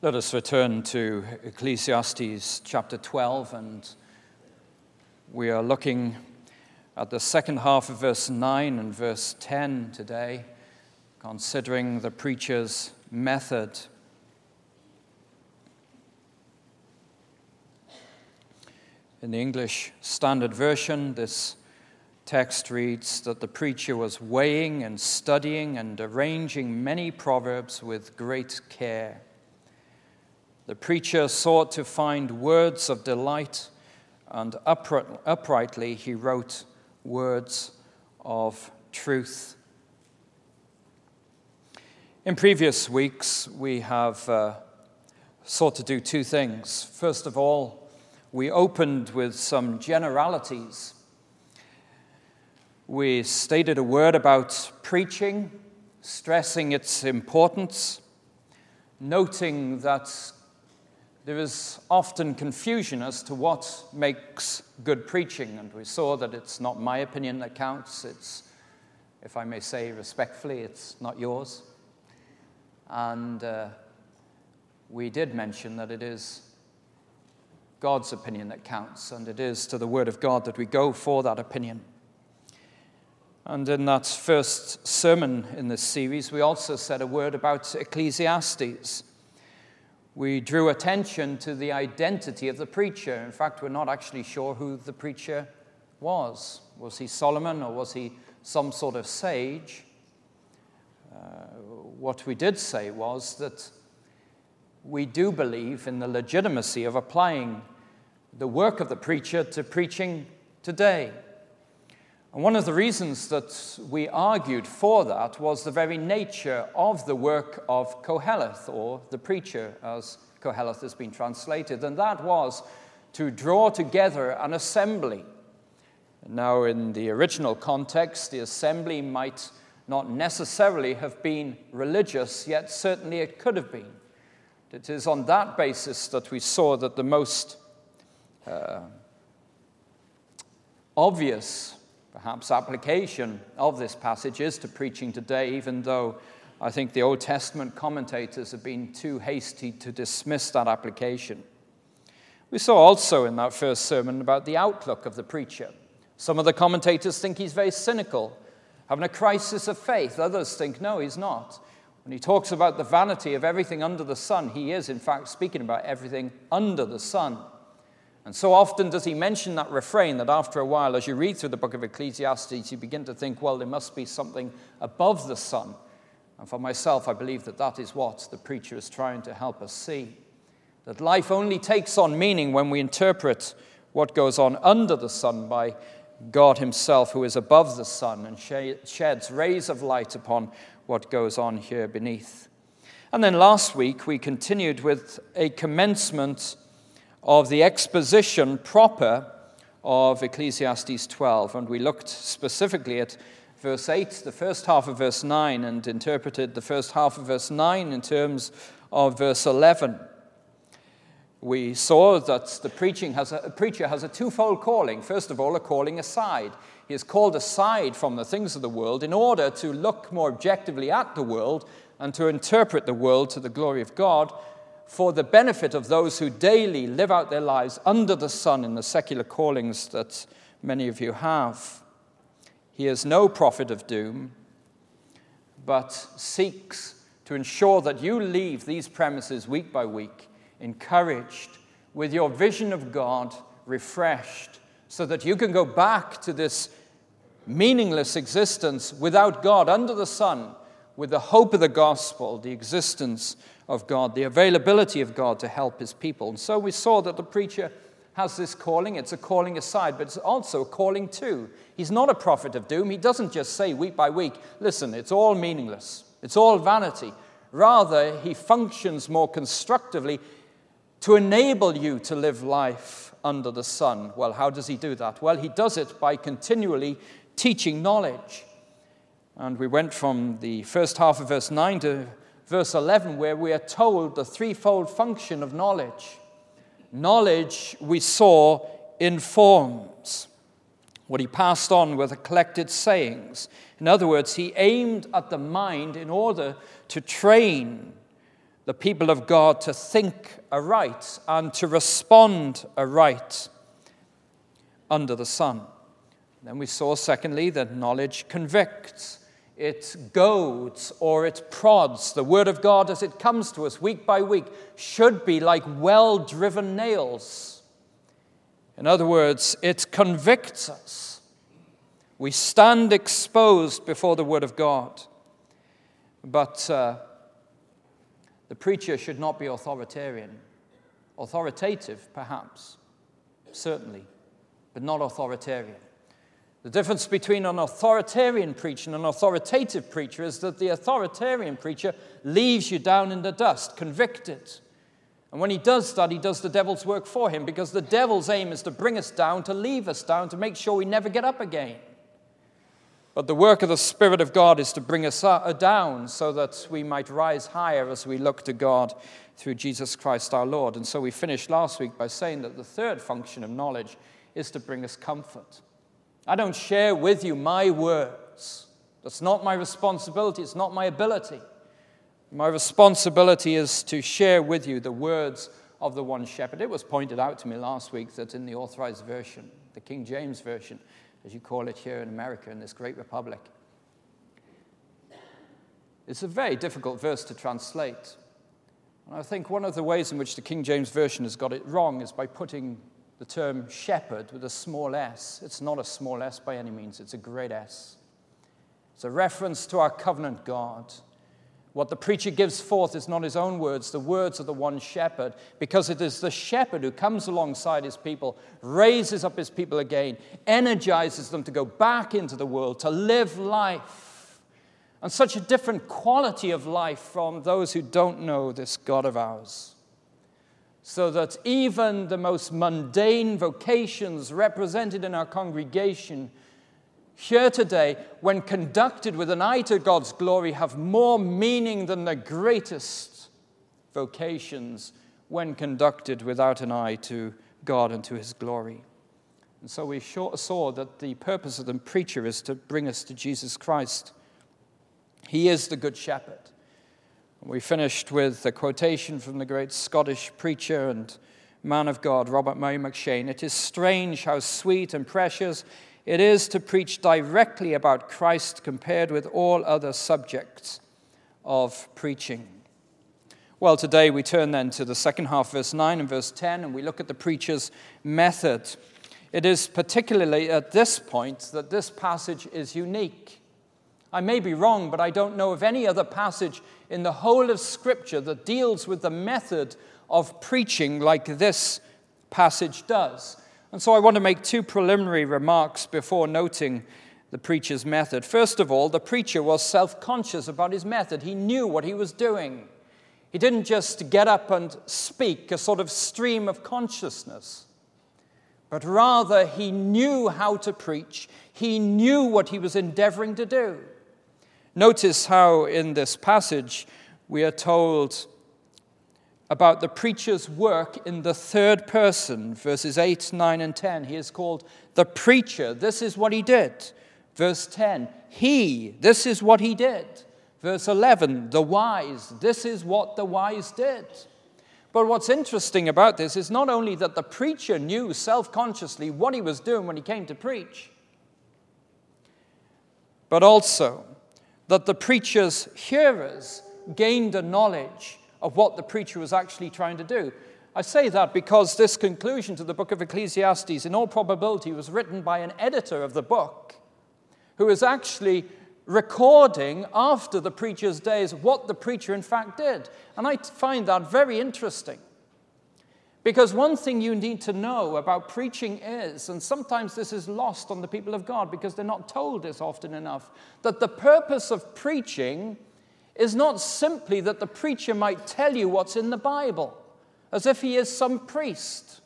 Let us return to Ecclesiastes chapter 12, and we are looking at the second half of verse 9 and verse 10 today, considering the preacher's method. In the English Standard Version, this text reads that the preacher was weighing and studying and arranging many proverbs with great care. The preacher sought to find words of delight, and uprightly he wrote words of truth. In previous weeks, we have sought to do two things. First of all, we opened with some generalities. We stated a word about preaching, stressing its importance, noting that there is often confusion as to what makes good preaching, and we saw that it's not my opinion that counts. It's, if I may say respectfully, it's not yours. And we did mention that it is God's opinion that counts, and it is to the Word of God that we go for that opinion. And in that first sermon in this series, we also said a word about Ecclesiastes. We drew attention to the identity of the preacher. In fact, we're not actually sure who the preacher was. Was he Solomon, or was he some sort of sage? What we did say was that we do believe in the legitimacy of applying the work of the preacher to preaching today. And one of the reasons that we argued for that was the very nature of the work of Koheleth, or the preacher, as Koheleth has been translated, and that was to draw together an assembly. Now, in the original context, the assembly might not necessarily have been religious, yet certainly it could have been. It is on that basis that we saw that the most obvious perhaps application of this passage is to preaching today, even though I think the Old Testament commentators have been too hasty to dismiss that application. We saw also in that first sermon about the outlook of the preacher. Some of the commentators think he's very cynical, having a crisis of faith. Others think, no, he's not. When he talks about the vanity of everything under the sun, he is, in fact, speaking about everything under the sun. And so often does he mention that refrain that after a while, as you read through the book of Ecclesiastes, you begin to think, well, there must be something above the sun. And for myself, I believe that that is what the preacher is trying to help us see. That life only takes on meaning when we interpret what goes on under the sun by God himself, who is above the sun and sheds rays of light upon what goes on here beneath. And then last week, we continued with a commencement of the exposition proper of Ecclesiastes 12. And we looked specifically at verse 8, the first half of verse 9, and interpreted the first half of verse 9 in terms of verse 11. We saw that the preacher has a twofold calling. First of all, a calling aside. He is called aside from the things of the world in order to look more objectively at the world and to interpret the world to the glory of God, for the benefit of those who daily live out their lives under the sun in the secular callings that many of you have. He is no prophet of doom, but seeks to ensure that you leave these premises week by week encouraged, with your vision of God refreshed, so that you can go back to this meaningless existence without God under the sun, with the hope of the gospel, the existence of God, the availability of God to help his people. And so we saw that the preacher has this calling. It's a calling aside, but it's also a calling too. He's not a prophet of doom. He doesn't just say week by week, listen, it's all meaningless. It's all vanity. Rather, he functions more constructively to enable you to live life under the sun. Well, how does he do that? Well, he does it by continually teaching knowledge. And we went from the first half of verse 9 to verse 11, where we are told the threefold function of knowledge. Knowledge, we saw, informs. What he passed on were the collected sayings. In other words, he aimed at the mind in order to train the people of God to think aright and to respond aright under the sun. Then we saw, secondly, that knowledge convicts. It goads or it prods. The Word of God, as it comes to us week by week, should be like well-driven nails. In other words, it convicts us. We stand exposed before the Word of God. But the preacher should not be authoritarian. Authoritative, perhaps, certainly, but not authoritarian. The difference between an authoritarian preacher and an authoritative preacher is that the authoritarian preacher leaves you down in the dust, convicted. And when he does that, he does the devil's work for him, because the devil's aim is to bring us down, to leave us down, to make sure we never get up again. But the work of the Spirit of God is to bring us down so that we might rise higher as we look to God through Jesus Christ our Lord. And so we finished last week by saying that the third function of knowledge is to bring us comfort. I don't share with you my words. That's not my responsibility. It's not my ability. My responsibility is to share with you the words of the one shepherd. It was pointed out to me last week that in the Authorized Version, the King James Version, as you call it here in America, in this great republic, it's a very difficult verse to translate. And I think one of the ways in which the King James Version has got it wrong is by putting the term shepherd with a small s. It's not a small s by any means. It's a great S. It's a reference to our covenant God. What the preacher gives forth is not his own words, the words of the one shepherd, because it is the shepherd who comes alongside his people, raises up his people again, energizes them to go back into the world, to live life. And such a different quality of life from those who don't know this God of ours. So that even the most mundane vocations represented in our congregation here today, when conducted with an eye to God's glory, have more meaning than the greatest vocations when conducted without an eye to God and to his glory. And so we saw that the purpose of the preacher is to bring us to Jesus Christ. He is the Good Shepherd. We finished with a quotation from the great Scottish preacher and man of God, Robert Murray McCheyne. It is strange how sweet and precious it is to preach directly about Christ compared with all other subjects of preaching. Well, today we turn then to the second half, verse 9 and verse 10, and we look at the preacher's method. It is particularly at this point that this passage is unique. I may be wrong, but I don't know of any other passage in the whole of Scripture that deals with the method of preaching like this passage does. And so I want to make two preliminary remarks before noting the preacher's method. First of all, the preacher was self-conscious about his method. He knew what he was doing. He didn't just get up and speak a sort of stream of consciousness, but rather he knew how to preach. He knew what he was endeavoring to do. Notice how in this passage we are told about the preacher's work in the third person, verses 8, 9, and 10. He is called the preacher. This is what he did. Verse 10, this is what he did. Verse 11, the wise, this is what the wise did. But what's interesting about this is not only that the preacher knew self-consciously what he was doing when he came to preach, but also that the preacher's hearers gained a knowledge of what the preacher was actually trying to do. I say that because this conclusion to the book of Ecclesiastes, in all probability, was written by an editor of the book who is actually recording after the preacher's days what the preacher in fact did. And I find that very interesting. Because one thing you need to know about preaching is, and sometimes this is lost on the people of God because they're not told this often enough, that the purpose of preaching is not simply that the preacher might tell you what's in the Bible, as if he is some priest,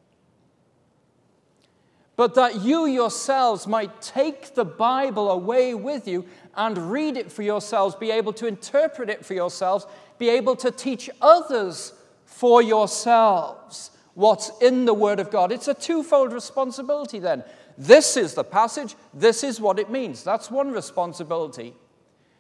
but that you yourselves might take the Bible away with you and read it for yourselves, be able to interpret it for yourselves, be able to teach others for yourselves what's in the Word of God. It's a twofold responsibility then. This is the passage, this is what it means. That's one responsibility.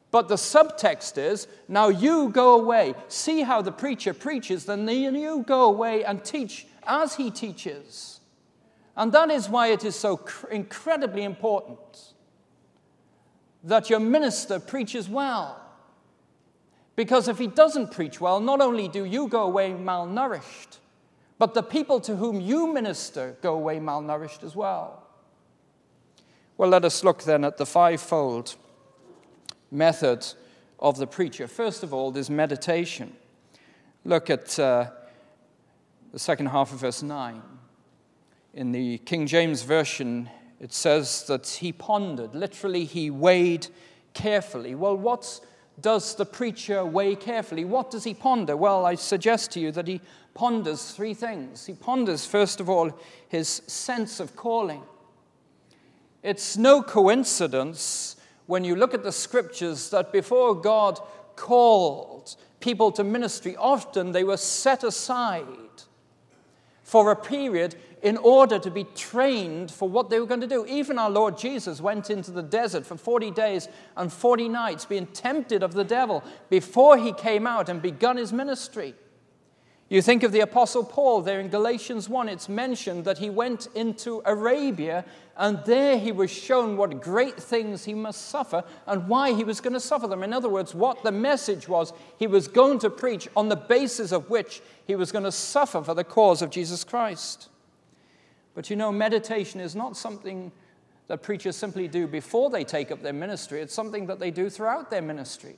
But the subtext is, now you go away. See how the preacher preaches, then you go away and teach as he teaches. And that is why it is so incredibly important that your minister preaches well. Because if he doesn't preach well, not only do you go away malnourished, but the people to whom you minister go away malnourished as well. Well, let us look then at the fivefold method of the preacher. First of all, there's meditation. Look at the second half of verse 9. In the King James Version, it says that he pondered. Literally, he weighed carefully. Well, what does the preacher weigh carefully? What does he ponder? Well, I suggest to you that he ponders three things. He ponders, first of all, his sense of calling. It's no coincidence when you look at the scriptures that before God called people to ministry, often they were set aside for a period in order to be trained for what they were going to do. Even our Lord Jesus went into the desert for 40 days and 40 nights, being tempted of the devil before he came out and begun his ministry. You think of the Apostle Paul there in Galatians 1, it's mentioned that he went into Arabia and there he was shown what great things he must suffer and why he was going to suffer them. In other words, what the message was he was going to preach, on the basis of which he was going to suffer for the cause of Jesus Christ. But you know, meditation is not something that preachers simply do before they take up their ministry. It's something that they do throughout their ministry.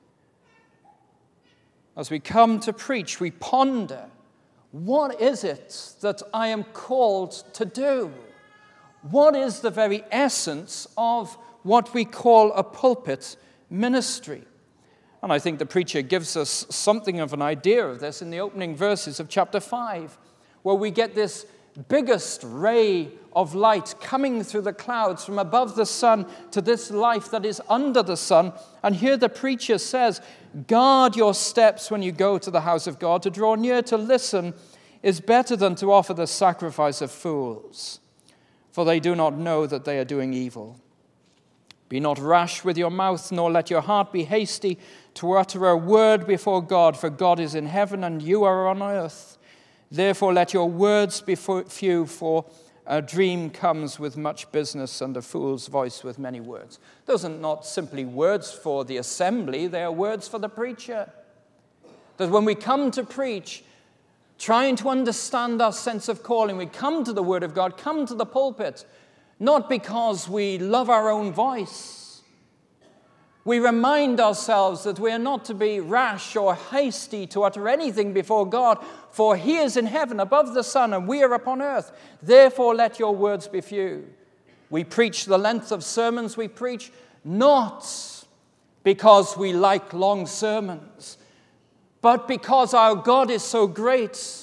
As we come to preach, we ponder, what is it that I am called to do? What is the very essence of what we call a pulpit ministry? And I think the preacher gives us something of an idea of this in the opening verses of chapter 5, where we get this biggest ray of light coming through the clouds from above the sun to this life that is under the sun. And here the preacher says, guard your steps when you go to the house of God. To draw near to listen is better than to offer the sacrifice of fools, for they do not know that they are doing evil. Be not rash with your mouth, nor let your heart be hasty to utter a word before God, for God is in heaven and you are on earth. Therefore let your words be few, for a dream comes with much business and a fool's voice with many words. Those are not simply words for the assembly, they are words for the preacher. That when we come to preach, trying to understand our sense of calling, we come to the Word of God, come to the pulpit, not because we love our own voice. We remind ourselves that we are not to be rash or hasty to utter anything before God, for He is in heaven above the sun and we are upon earth. Therefore let your words be few. We preach the length of sermons we preach, not because we like long sermons, but because our God is so great.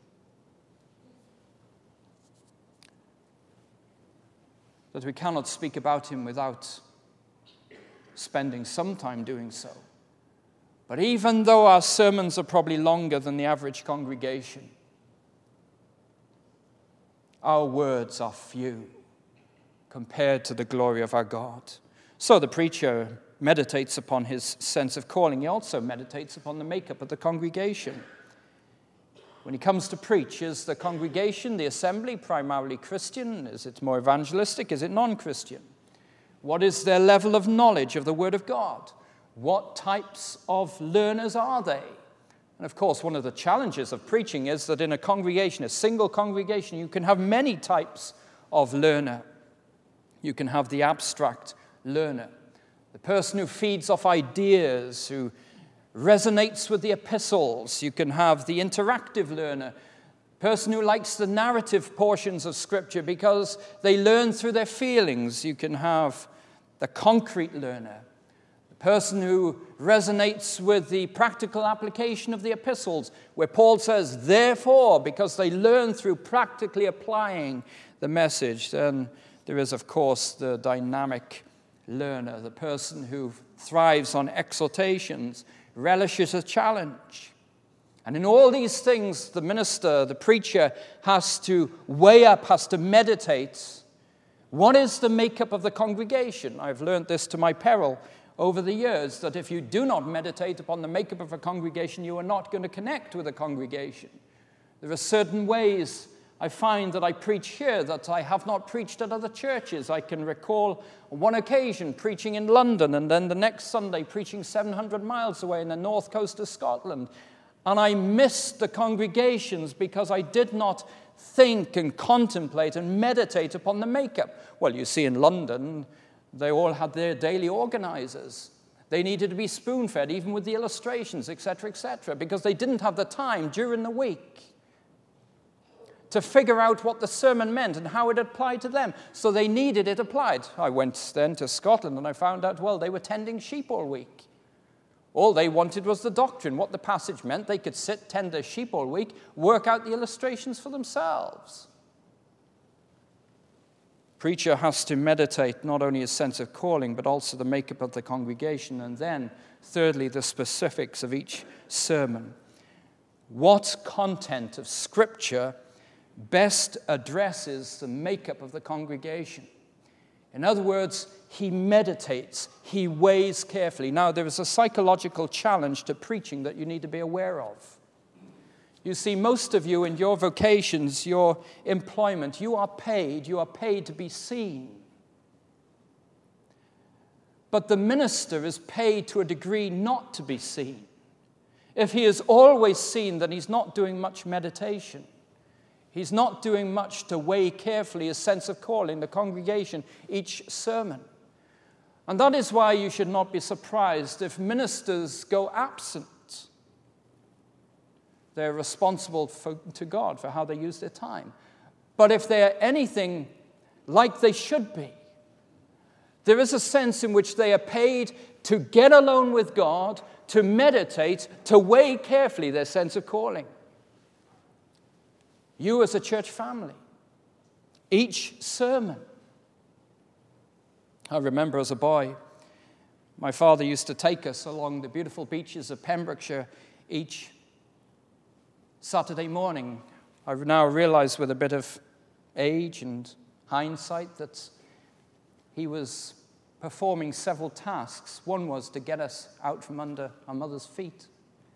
That we cannot speak about Him without spending some time doing so. But even though our sermons are probably longer than the average congregation, our words are few compared to the glory of our God. So the preacher meditates upon his sense of calling. He also meditates upon the makeup of the congregation. When he comes to preach, is the congregation, the assembly, primarily Christian? Is it more evangelistic? Is it non-Christian? What is their level of knowledge of the Word of God? What types of learners are they? And of course, one of the challenges of preaching is that in a congregation, a single congregation, you can have many types of learner. You can have the abstract learner, the person who feeds off ideas, who resonates with the epistles. You can have the interactive learner, person who likes the narrative portions of Scripture because they learn through their feelings. You can have the concrete learner, the person who resonates with the practical application of the epistles, where Paul says, therefore, because they learn through practically applying the message. Then there is, of course, the dynamic learner, the person who thrives on exhortations, relishes a challenge. And in all these things, the minister, the preacher, has to weigh up, has to meditate. What is the makeup of the congregation? I've learned this to my peril over the years that if you do not meditate upon the makeup of a congregation, you are not going to connect with a congregation. There are certain ways I find that I preach here that I have not preached at other churches. I can recall on one occasion preaching in London, and then the next Sunday preaching 700 miles away in the north coast of Scotland. And I missed the congregations because I did not think and contemplate and meditate upon the makeup. Well, you see, in London, they all had their daily organizers. They needed to be spoon-fed, even with the illustrations, etc., because they didn't have the time during the week to figure out what the sermon meant and how it applied to them. So they needed it applied. I went then to Scotland and I found out, well, they were tending sheep all week. All they wanted was the doctrine, what the passage meant. They could sit, tend their sheep all week, work out the illustrations for themselves. Preacher has to meditate not only his sense of calling, but also the makeup of the congregation. And then, thirdly, the specifics of each sermon. What content of Scripture best addresses the makeup of the congregation? In other words, he meditates, he weighs carefully. Now, there is a psychological challenge to preaching that you need to be aware of. You see, most of you in your vocations, your employment, you are paid to be seen. But the minister is paid to a degree not to be seen. If he is always seen, then he's not doing much meditation. He's not doing much to weigh carefully his sense of calling, the congregation, each sermon. And that is why you should not be surprised if ministers go absent. They're responsible to God for how they use their time. But if they are anything like they should be, there is a sense in which they are paid to get alone with God, to meditate, to weigh carefully their sense of calling. You as a church family, each sermon. I remember as a boy, my father used to take us along the beautiful beaches of Pembrokeshire each Saturday morning. I now realize with a bit of age and hindsight that he was performing several tasks. One was to get us out from under our mother's feet.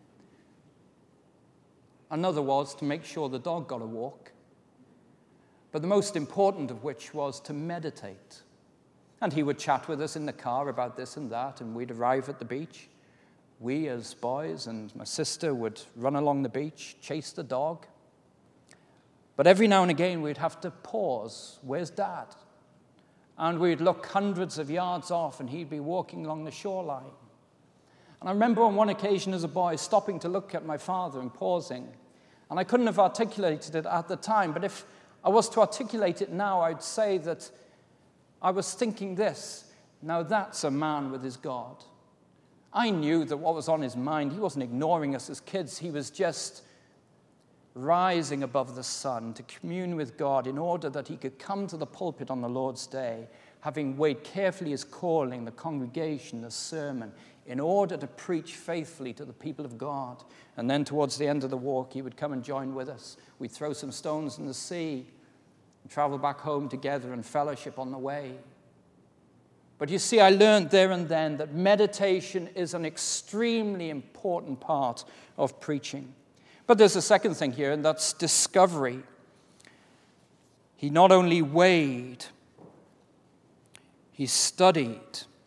Another was to make sure the dog got a walk. But the most important of which was to meditate. And he would chat with us in the car about this and that, and we'd arrive at the beach. We as boys and my sister would run along the beach, chase the dog. But every now and again we'd have to pause. Where's Dad? And we'd look hundreds of yards off and he'd be walking along the shoreline. And I remember on one occasion as a boy stopping to look at my father and pausing. And I couldn't have articulated it at the time, but if I was to articulate it now, I'd say that I was thinking this: now that's a man with his God. I knew that what was on his mind, he wasn't ignoring us as kids. He was just rising above the sun to commune with God in order that he could come to the pulpit on the Lord's day, having weighed carefully his calling, the congregation, the sermon, in order to preach faithfully to the people of God. And then towards the end of the walk, he would come and join with us. We'd throw some stones in the sea, and travel back home together and fellowship on the way. But you see, I learned there and then that meditation is an extremely important part of preaching. But there's a second thing here, and that's discovery. He not only weighed, he studied.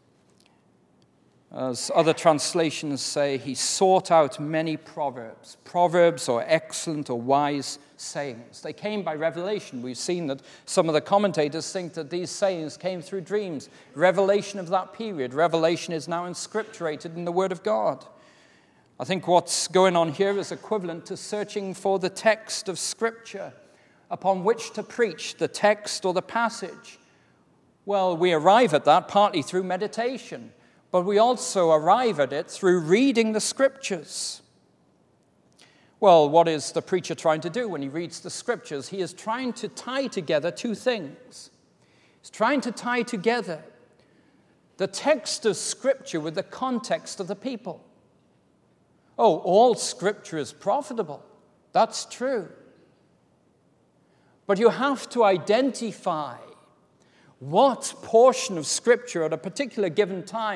As other translations say, he sought out many proverbs. Proverbs or excellent or wise sayings. They came by revelation. We've seen that some of the commentators think that these sayings came through dreams. Revelation of that period. Revelation is now inscripturated in the Word of God. I think what's going on here is equivalent to searching for the text of Scripture upon which to preach, the text or the passage. Well, we arrive at that partly through meditation, but we also arrive at it through reading the Scriptures. Well, what is the preacher trying to do when he reads the Scriptures? He is trying to tie together two things. He's trying to tie together the text of Scripture with the context of the people. Oh, all Scripture is profitable. That's true. But you have to identify what portion of Scripture at a particular given time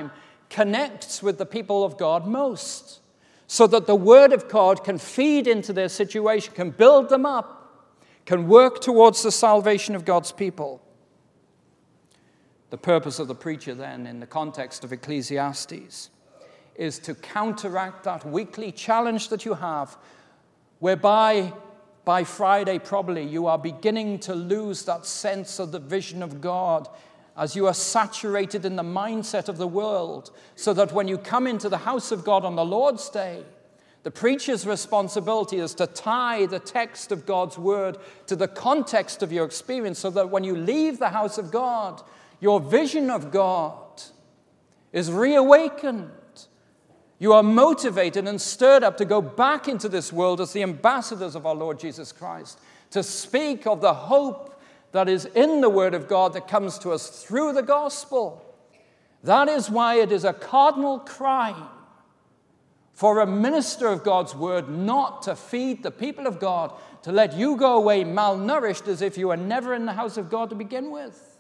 connects with the people of God most, so that the Word of God can feed into their situation, can build them up, can work towards the salvation of God's people. The purpose of the preacher then, in the context of Ecclesiastes, is to counteract that weekly challenge that you have, whereby by Friday probably you are beginning to lose that sense of the vision of God as you are saturated in the mindset of the world, so that when you come into the house of God on the Lord's Day, the preacher's responsibility is to tie the text of God's word to the context of your experience, so that when you leave the house of God, your vision of God is reawakened. You are motivated and stirred up to go back into this world as the ambassadors of our Lord Jesus Christ, to speak of the hope that is in the Word of God that comes to us through the gospel. That is why it is a cardinal crime for a minister of God's Word not to feed the people of God, to let you go away malnourished as if you were never in the house of God to begin with.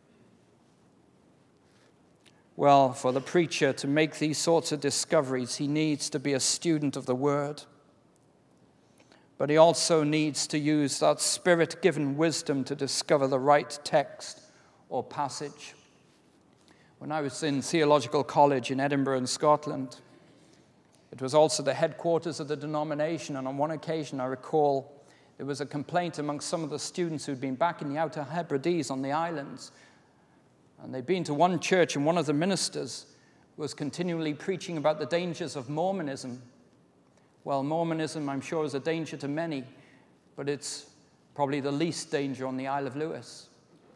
Well, for the preacher to make these sorts of discoveries, he needs to be a student of the Word. But he also needs to use that Spirit-given wisdom to discover the right text or passage. When I was in theological college in Edinburgh in Scotland, it was also the headquarters of the denomination, and on one occasion I recall there was a complaint amongst some of the students who'd been back in the Outer Hebrides on the islands, and they'd been to one church, and one of the ministers was continually preaching about the dangers of Mormonism. Well, Mormonism, I'm sure, is a danger to many, but it's probably the least danger on the Isle of Lewis.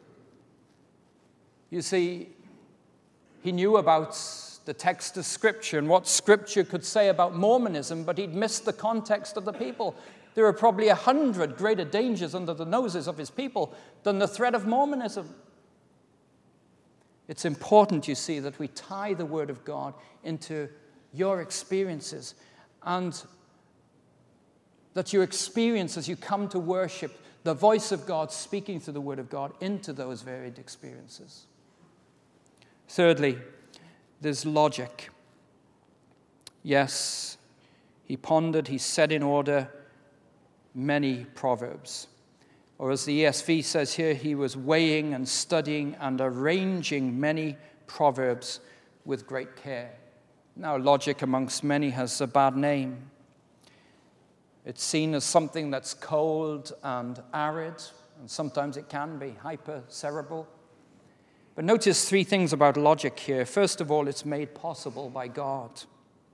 You see, he knew about the text of Scripture and what Scripture could say about Mormonism, but he'd missed the context of the people. There are probably 100 greater dangers under the noses of his people than the threat of Mormonism. It's important, you see, that we tie the Word of God into your experiences, and that you experience as you come to worship the voice of God speaking through the Word of God into those varied experiences. Thirdly, there's logic. Yes, he pondered, he set in order many proverbs. Or as the ESV says here, he was weighing and studying and arranging many proverbs with great care. Now, logic amongst many has a bad name. It's seen as something that's cold and arid, and sometimes it can be hyper-cerebral. But notice three things about logic here. First of all, it's made possible by God.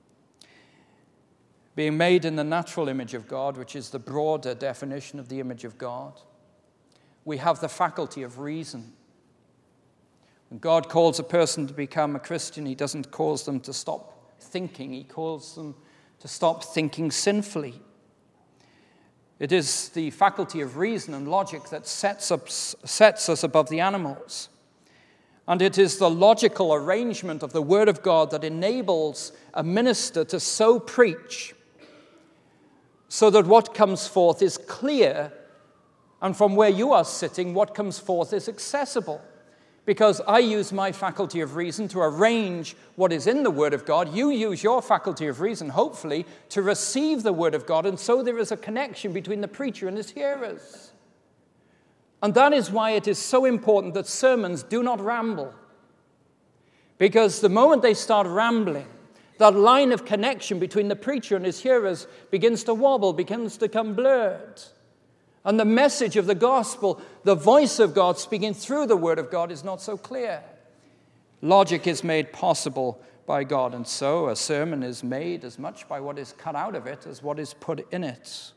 Being made in the natural image of God, which is the broader definition of the image of God, we have the faculty of reason. When God calls a person to become a Christian, he doesn't cause them to stop thinking. He calls them to stop thinking sinfully. It is the faculty of reason and logic that sets us above the animals. And it is the logical arrangement of the Word of God that enables a minister to so preach so that what comes forth is clear, and from where you are sitting, what comes forth is accessible. Because I use my faculty of reason to arrange what is in the Word of God. You use your faculty of reason, hopefully, to receive the Word of God. And so there is a connection between the preacher and his hearers. And that is why it is so important that sermons do not ramble. Because the moment they start rambling, that line of connection between the preacher and his hearers begins to wobble, begins to become blurred. And the message of the gospel, the voice of God speaking through the Word of God, is not so clear. Logic is made possible by God, and so a sermon is made as much by what is cut out of it as what is put in it.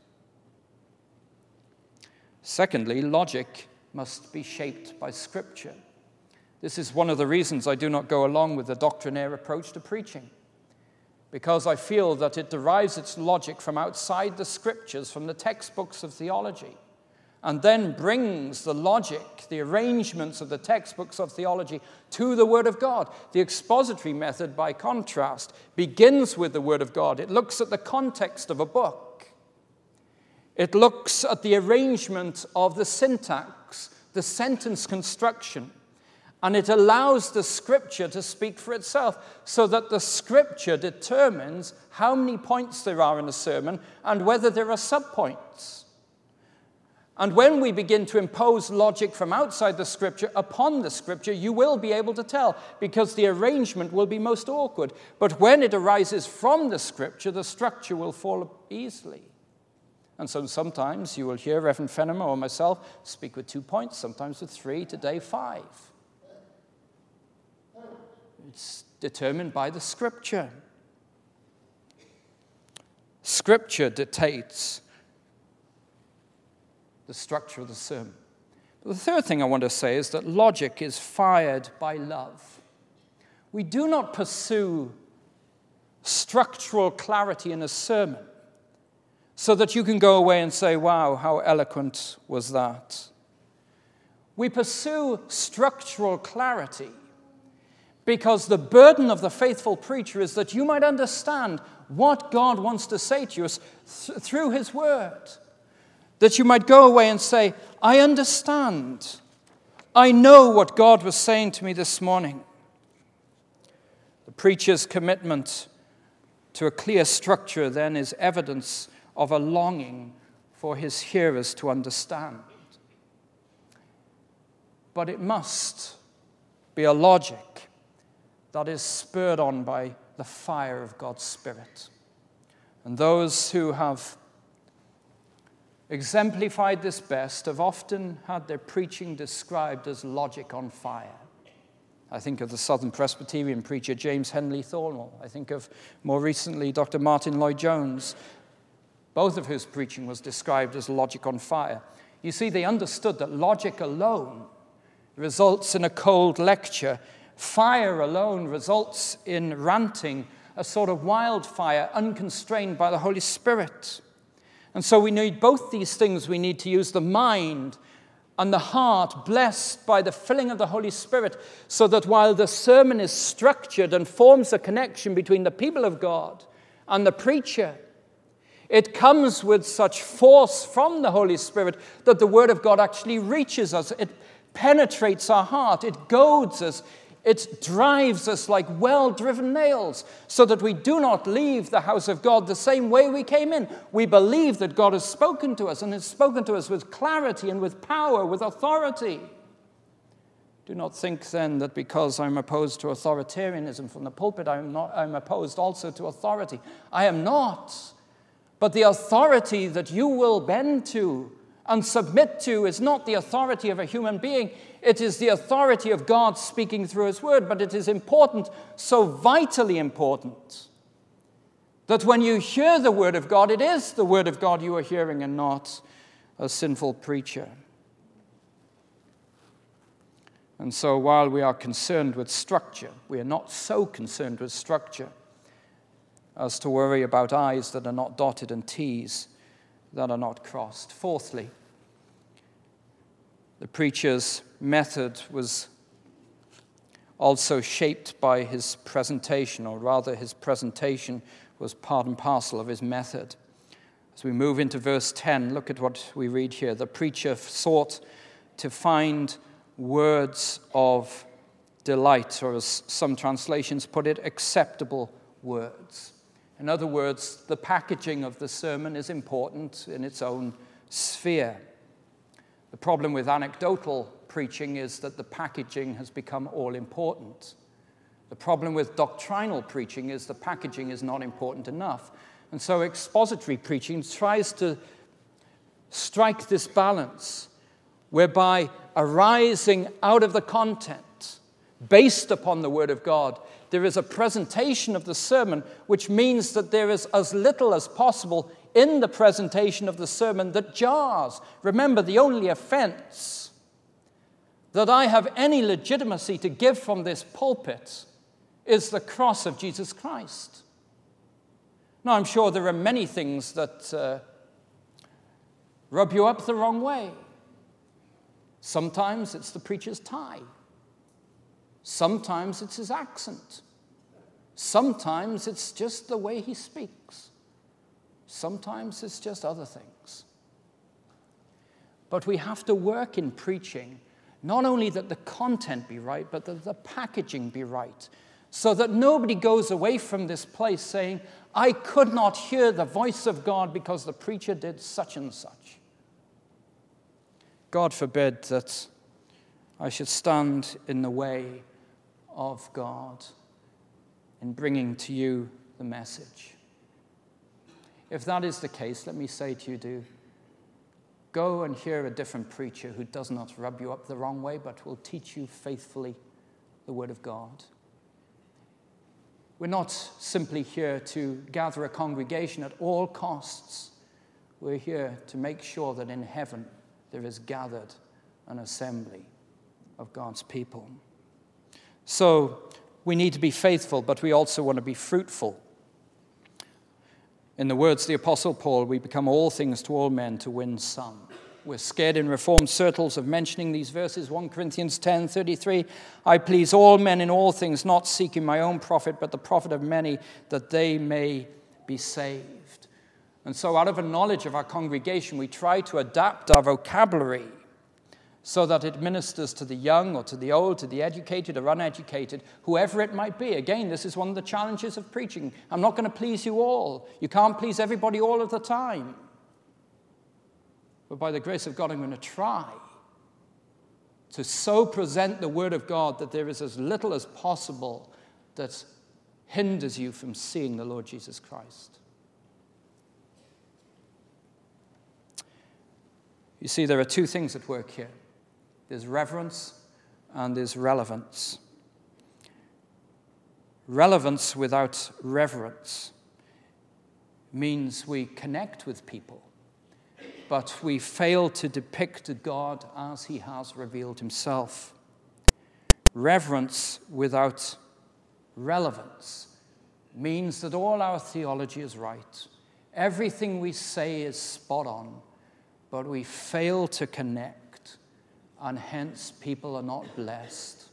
Secondly, logic must be shaped by Scripture. This is one of the reasons I do not go along with the doctrinaire approach to preaching, because I feel that it derives its logic from outside the Scriptures, from the textbooks of theology, and then brings the logic, the arrangements of the textbooks of theology to the Word of God. The expository method, by contrast, begins with the Word of God. It looks at the context of a book. It looks at the arrangement of the syntax, the sentence construction, And it allows the Scripture to speak for itself, so that the Scripture determines how many points there are in a sermon and whether there are subpoints. And when we begin to impose logic from outside the Scripture upon the Scripture, you will be able to tell, because the arrangement will be most awkward. But when it arises from the Scripture, the structure will fall easily. And so sometimes you will hear Reverend Fenneman or myself speak with 2 points, sometimes with 3, today 5. It's determined by the Scripture. Scripture dictates the structure of the sermon. But the third thing I want to say is that logic is fired by love. We do not pursue structural clarity in a sermon so that you can go away and say, wow, how eloquent was that. We pursue structural clarity because the burden of the faithful preacher is that you might understand what God wants to say to you through His Word. That you might go away and say, I understand. I know what God was saying to me this morning. The preacher's commitment to a clear structure then is evidence of a longing for his hearers to understand. But it must be a logic that is spurred on by the fire of God's Spirit. And those who have exemplified this best have often had their preaching described as logic on fire. I think of the Southern Presbyterian preacher James Henley Thornwell. I think of, more recently, Dr. Martin Lloyd-Jones, both of whose preaching was described as logic on fire. You see, they understood that logic alone results in a cold lecture. Fire alone results in ranting, a sort of wildfire unconstrained by the Holy Spirit. And so we need both these things. We need to use the mind and the heart blessed by the filling of the Holy Spirit, so that while the sermon is structured and forms a connection between the people of God and the preacher, it comes with such force from the Holy Spirit that the Word of God actually reaches us. It penetrates our heart. It goads us. It drives us like well-driven nails, so that we do not leave the house of God the same way we came in. We believe that God has spoken to us, and has spoken to us with clarity and with power, with authority. Do not think then that because I'm opposed to authoritarianism from the pulpit, I'm opposed also to authority. I am not. But the authority that you will bend to and submit to is not the authority of a human being. It is the authority of God speaking through His Word. But it is important, so vitally important, that when you hear the Word of God, it is the Word of God you are hearing and not a sinful preacher. And so while we are concerned with structure, we are not so concerned with structure as to worry about I's that are not dotted and T's that are not crossed. Fourthly, the preacher's method was also shaped by his presentation, or rather his presentation was part and parcel of his method. As we move into verse 10, look at what we read here. The preacher sought to find words of delight, or as some translations put it, acceptable words. In other words, the packaging of the sermon is important in its own sphere. The problem with anecdotal preaching is that the packaging has become all-important. The problem with doctrinal preaching is the packaging is not important enough. And so expository preaching tries to strike this balance, whereby arising out of the content, based upon the Word of God, there is a presentation of the sermon, which means that there is as little as possible in the presentation of the sermon that jars. Remember, the only offense that I have any legitimacy to give from this pulpit is the cross of Jesus Christ. Now, I'm sure there are many things that rub you up the wrong way. Sometimes it's the preacher's tie. Sometimes it's his accent. Sometimes it's just the way he speaks. Sometimes it's just other things. But we have to work in preaching Not only that the content be right, but that the packaging be right, so that nobody goes away from this place saying, I could not hear the voice of God because the preacher did such and such. God forbid that I should stand in the way of God in bringing to you the message. If that is the case, let me say to you, go and hear a different preacher who does not rub you up the wrong way, but will teach you faithfully the Word of God. We're not simply here to gather a congregation at all costs. We're here to make sure that in heaven there is gathered an assembly of God's people. So we need to be faithful, but we also want to be fruitful. In the words of the Apostle Paul, we become all things to all men to win some. We're scared in Reformed circles of mentioning these verses. 1 Corinthians 10:33, I please all men in all things, not seeking my own profit, but the profit of many, that they may be saved. And so out of a knowledge of our congregation, we try to adapt our vocabulary so that it ministers to the young or to the old, to the educated or uneducated, whoever it might be. Again, this is one of the challenges of preaching. I'm not going to please you all. You can't please everybody all of the time. But by the grace of God, I'm going to try to so present the Word of God that there is as little as possible that hinders you from seeing the Lord Jesus Christ. You see, there are two things at work here. There's reverence and there's relevance. Relevance without reverence means we connect with people, but we fail to depict God as he has revealed himself. Reverence without relevance means that all our theology is right. Everything we say is spot on, but we fail to connect, and hence people are not blessed.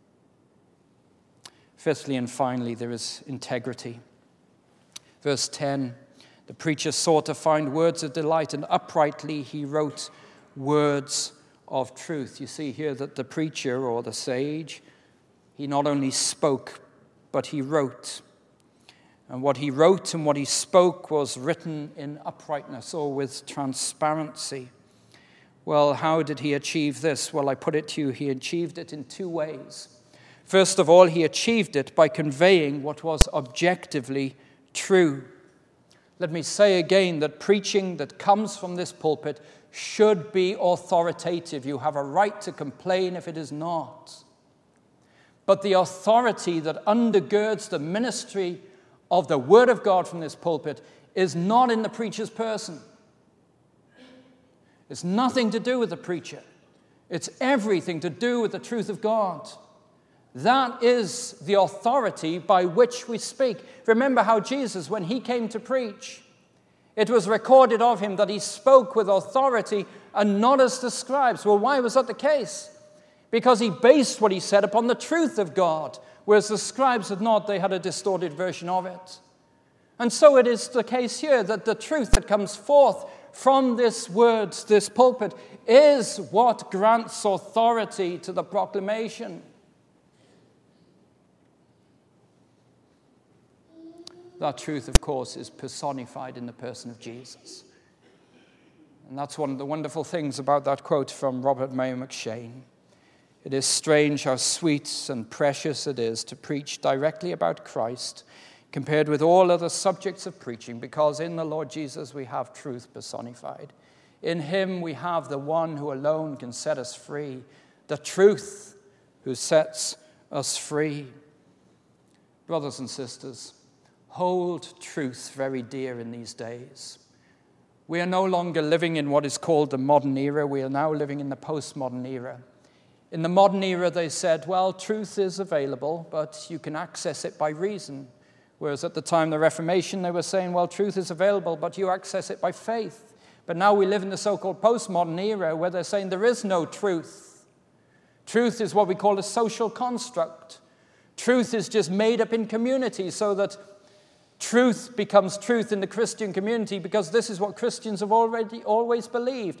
Fifthly and finally, there is integrity. Verse 10, the preacher sought to find words of delight, and uprightly he wrote words of truth. You see here that the preacher or the sage, he not only spoke, but he wrote. And what he wrote and what he spoke was written in uprightness or with transparency. Well, how did he achieve this? Well, I put it to you, he achieved it in two ways. First of all, he achieved it by conveying what was objectively true. Let me say again that preaching that comes from this pulpit should be authoritative. You have a right to complain if it is not. But the authority that undergirds the ministry of the Word of God from this pulpit is not in the preacher's person. It's nothing to do with the preacher. It's everything to do with the truth of God. That is the authority by which we speak. Remember how Jesus, when he came to preach, it was recorded of him that he spoke with authority and not as the scribes. Well, why was that the case? Because he based what he said upon the truth of God, whereas the scribes had not. They had a distorted version of it. And so it is the case here that the truth that comes forth from this word, this pulpit, is what grants authority to the proclamation. That truth, of course, is personified in the person of Jesus. And that's one of the wonderful things about that quote from Robert Mayo McShane. It is strange how sweet and precious it is to preach directly about Christ compared with all other subjects of preaching, because in the Lord Jesus we have truth personified. In him we have the one who alone can set us free, the truth who sets us free. Brothers and sisters, hold truth very dear in these days. We are no longer living in what is called the modern era. We are now living in the postmodern era. In the modern era, they said, well, truth is available, but you can access it by reason. Whereas at the time of the Reformation, they were saying, well, truth is available, but you access it by faith. But now we live in the so-called postmodern era where they're saying there is no truth. Truth is what we call a social construct. Truth is just made up in community so that truth becomes truth in the Christian community, because this is what Christians have always believed.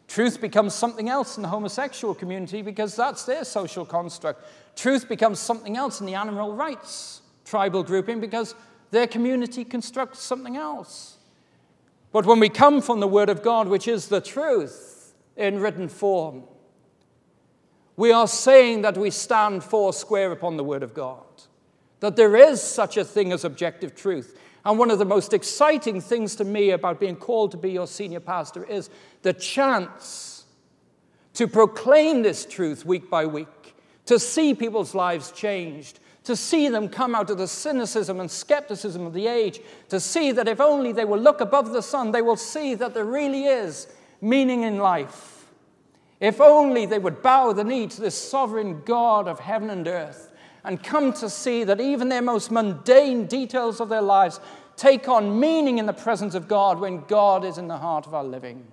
Truth becomes something else in the homosexual community because that's their social construct. Truth becomes something else in the animal rights tribal grouping because their community constructs something else. But when we come from the Word of God, which is the truth in written form, we are saying that we stand four square upon the Word of God, that there is such a thing as objective truth. And one of the most exciting things to me about being called to be your senior pastor is the chance to proclaim this truth week by week, to see people's lives changed, to see them come out of the cynicism and skepticism of the age, to see that if only they will look above the sun, they will see that there really is meaning in life. If only they would bow the knee to this sovereign God of heaven and earth and come to see that even their most mundane details of their lives take on meaning in the presence of God when God is in the heart of our living.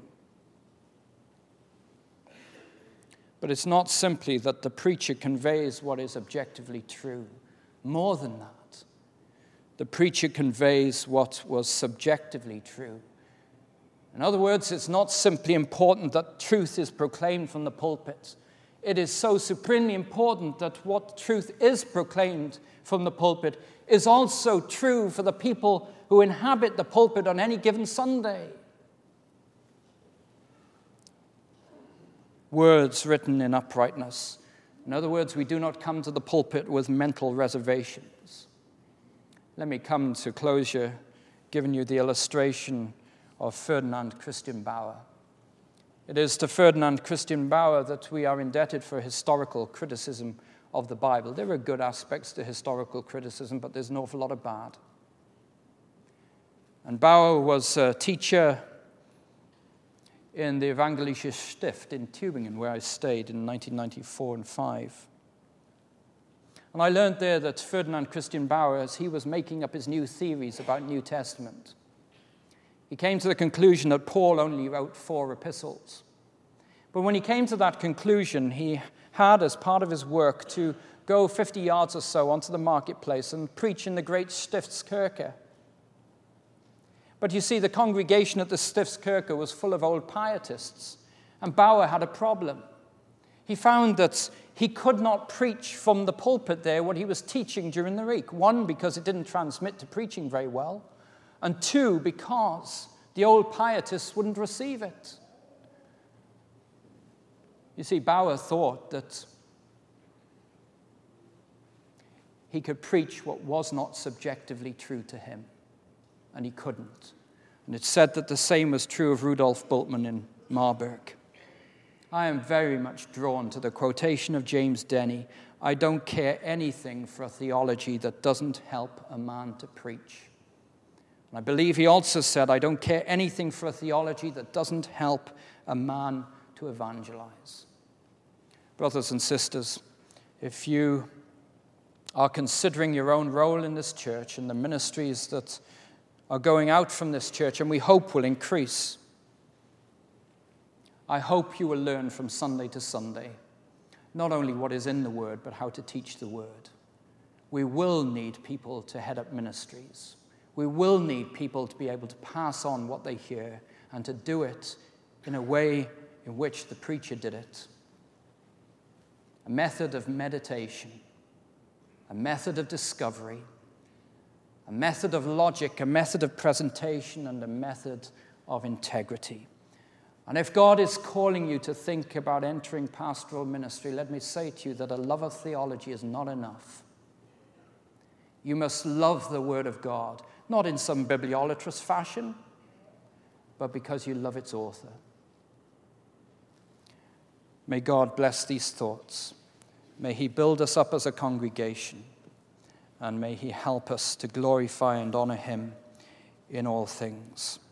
But it's not simply that the preacher conveys what is objectively true. More than that, the preacher conveys what was subjectively true. In other words, it's not simply important that truth is proclaimed from the pulpit. It is so supremely important that what truth is proclaimed from the pulpit is also true for the people who inhabit the pulpit on any given Sunday. Words written in uprightness. In other words, we do not come to the pulpit with mental reservations. Let me come to closure, giving you the illustration of Ferdinand Christian Bauer. It is to Ferdinand Christian Bauer that we are indebted for historical criticism of the Bible. There are good aspects to historical criticism, but there's an awful lot of bad. And Bauer was a teacher in the Evangelische Stift in Tübingen, where I stayed in 1994 and 5. And I learned there that Ferdinand Christian Bauer, as he was making up his new theories about New Testament, he came to the conclusion that Paul only wrote 4 epistles. But when he came to that conclusion, he had, as part of his work, to go 50 yards or so onto the marketplace and preach in the great Stiftskirche. But you see, the congregation at the Stiftskirche was full of old pietists, and Bauer had a problem. He found that he could not preach from the pulpit there what he was teaching during the week. 1, because it didn't transmit to preaching very well, and 2, because the old pietists wouldn't receive it. You see, Bauer thought that he could preach what was not subjectively true to him, and he couldn't. And it's said that the same was true of Rudolf Bultmann in Marburg. I am very much drawn to the quotation of James Denney, "I don't care anything for a theology that doesn't help a man to preach." And I believe he also said, "I don't care anything for a theology that doesn't help a man to evangelize." Brothers and sisters, if you are considering your own role in this church and the ministries that are going out from this church and we hope will increase, I hope you will learn from Sunday to Sunday not only what is in the Word, but how to teach the Word. We will need people to head up ministries. We will need people to be able to pass on what they hear and to do it in a way in which the preacher did it. A method of meditation, a method of discovery, a method of logic, a method of presentation, and a method of integrity. And if God is calling you to think about entering pastoral ministry, let me say to you that a love of theology is not enough. You must love the Word of God, not in some bibliolatrous fashion, but because you love its author. May God bless these thoughts. May He build us up as a congregation, and may He help us to glorify and honor Him in all things.